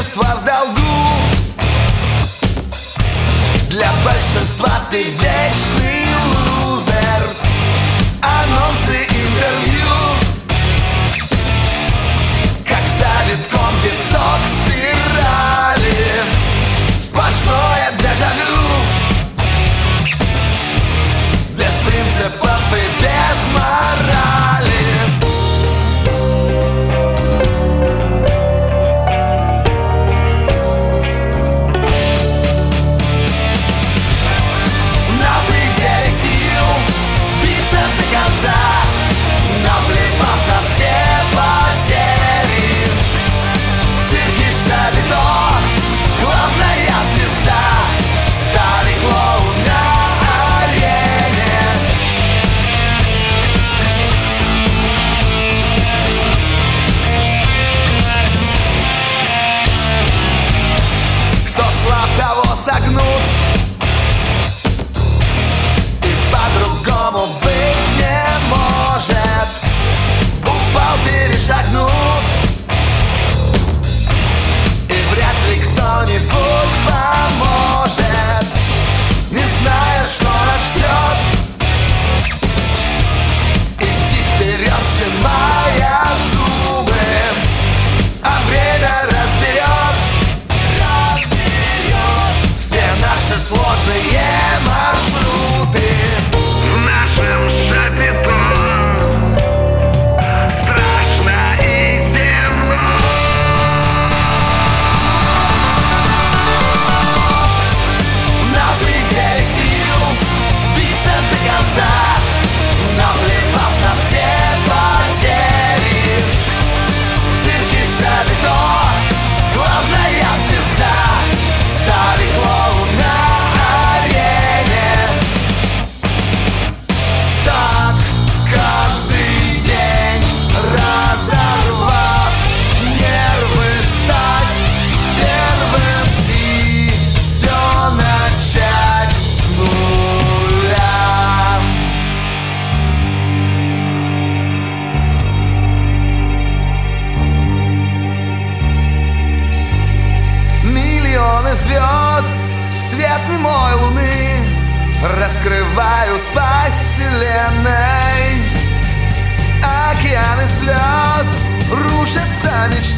общество в долгу. Для большинства ты вечный лузер. Анонсы, интервью, как за витком виток спирали. Сплошное дежавю, без принципов и без морали. На пределе сил биться до конца, наплевав на все потери. В цирке Шапито главная звезда, старый клоун на арене. Кто слаб, того согнут, и по-другому быть не может. Упал, перешагнут, и вряд ли кто-нибудь поможет, не зная, что нас ждет. Иди вперед, сжимая зубы, а время разберет все наши сложные маршруты. В нашем Шапито страшно и темно. На пределе сил биться до конца, наплевав на все потери. В цирке Шапито главная звезда, старый клоун на арене. Так каждый день, разорвав нервы, стать первым и все начать с нуля. Миллионы звезд, свет немой луны раскрывают пасть вселенной. Океаны слез, рушатся мечты.